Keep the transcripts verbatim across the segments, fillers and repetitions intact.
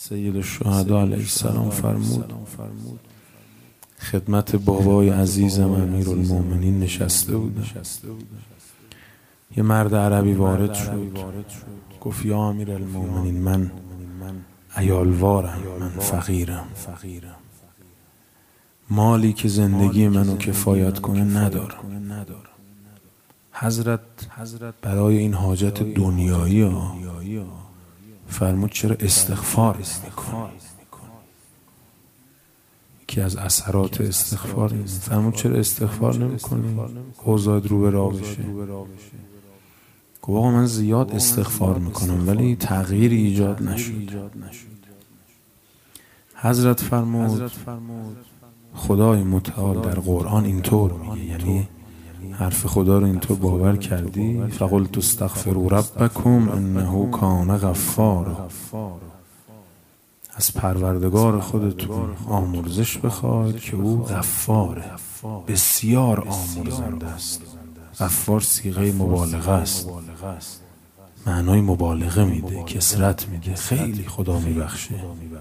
سید الشهدا علیه السلام فرمود خدمت بابای عزیزم امیرالمومنین نشسته بودم. یه مرد عربی وارد شد، گفت یا امیرالمومنین، من عیالوارم، من فقیرم، مالی که زندگی منو کفایت کنه ندارم. حضرت برای این حاجت دنیایی ها فرمود چرا استغفار میکنی؟ یکی از اثرات استغفار فرمود چرا استغفار نمیکنی؟ اوضاع رو به راه بشه. گفت آقا من زیاد استغفار میکنم ولی تغییری ایجاد نشد. حضرت فرمود خدای متعال در قرآن اینطور میگه، یعنی حرف خدا رو اینطور باور کردی؟ فقلت استغفروا ربکم انه کان غفارا. از پروردگار خودتون آمرزش بخواید که او غفاره، بسیار آمرزنده است. غفار صیغه مبالغه است، معنای مبالغه میده، کثرت میده، خیلی خدا میبخشه.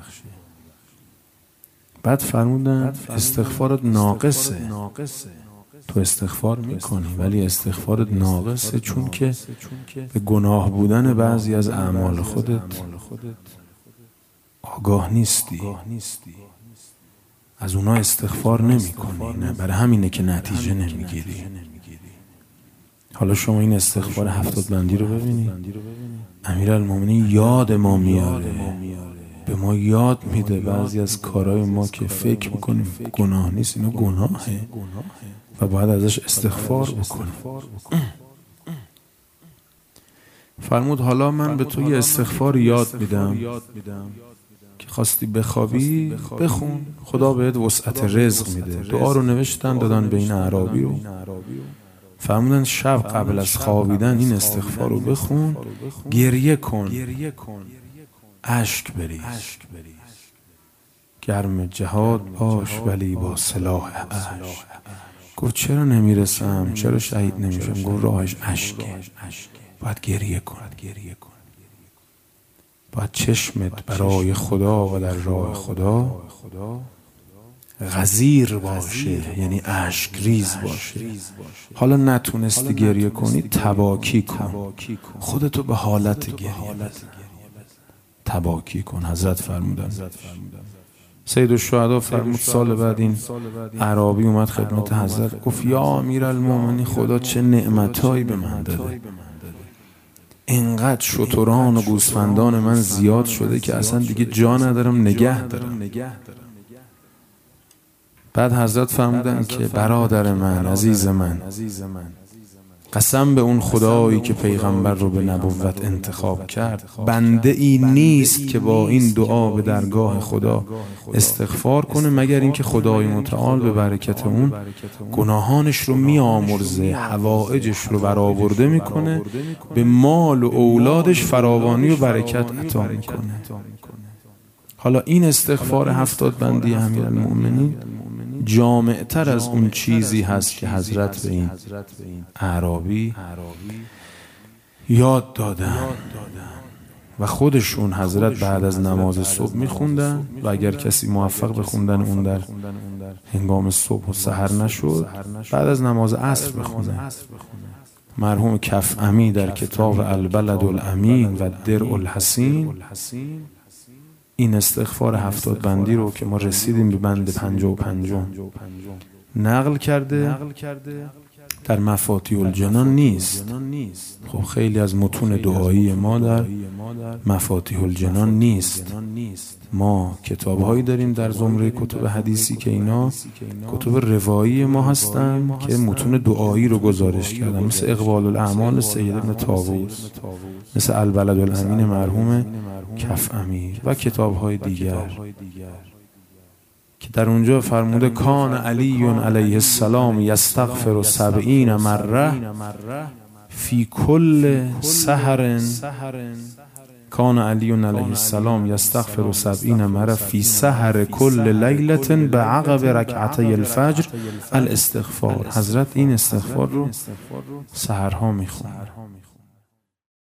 بعد فرمودن استغفارت ناقصه، تو استغفار میکنی ولی استغفارت ناقصه، چون که به گناه بودن بعضی از اعمال خودت آگاه نیستی، از اونا استغفار نمی کنی، نه برای همینه که نتیجه نمیگیری. حالا شما این استغفار هفتاد بندی رو ببینید، امیرالمومنین یاد ما میاره، به ما یاد میده بعضی از کارهای ما که فکر میکنیم گناه نیست، اینا گناهه و باید ازش استغفار بکنیم. فرمود حالا من به تو یه استغفار یاد میدم که خواستی بخوابی بخون، خدا بهت وسعت رزق میده. دعا رو نوشتن دادن به این اعرابی رو، فرمودن شب قبل از خوابیدن این استغفار رو بخون، گریه کن، اشک بریز، گرم جهاد باش ولی با سلاح اشک. گفت چرا نمیرسم، چرا شهید نمیشم؟ گفت راهش اشکه، باید گریه کن، باید چشمت برای خدا و در راه خدا غزیر باشه، یعنی اشک ریز باشه. حالا نتونستی گریه کنی تباکی کن، خودتو به حالت گریه تباکی کن. حضرت فرمودن سید الشهدا فرمود سال بعد این اعرابی اومد خدمت حضرت، گفت یا امیرالمومنین خدا چه نعمتایی به من داده، اینقدر شتران و گوسفندان من زیاد شده که اصلا دیگه جا ندارم نگه دارم. بعد حضرت فرمودن که برادر من، عزیز من، قسم به اون خدایی که پیغمبر رو به نبوت انتخاب کرد، بنده ای نیست که با این دعا به درگاه خدا استغفار کنه مگر اینکه خدای متعال به برکت اون گناهانش رو میآمرزه، حوائجش رو برآورده میکنه، به مال و اولادش فراوانی و برکت عطا میکنه. حالا این استغفار هفتاد بندی امیرالمومنین جامعتر از اون چیزی هست که حضرت به این اعرابی یاد دادن و خودشون حضرت بعد از نماز صبح میخوندن و اگر کسی موفق به خوندن اون در هنگام صبح و سحر نشد بعد از نماز عصر بخوندن. مرحوم کفعمی در کتاب البلد الامین و درع الحسین این استغفار هفتاد بندی رو که ما رسیدیم به بند پنجاه و پنجم نقل کرده. در مفاتیح الجنان نیست. خب خیلی از متون دعایی ما در مفاتیح الجنان نیست. ما کتاب‌هایی داریم در زمره کتب حدیثی که اینا کتب روایی ما هستن که متون دعایی رو گزارش کردن، مثل اقبال الاعمال سید ابن طاووس، مثل البلد الامین مرحوم کفعمی و کتاب‌های دیگر که در اونجا فرموده کان علی علیه السلام یستغفر سبعین مره فی کل سحر. کان علی علیه السلام یستغفر سبعین مره فی سحر کل لیلت به عقب رکعتی الفجر الاستغفار. حضرت این استغفار رو سحرها میخوند.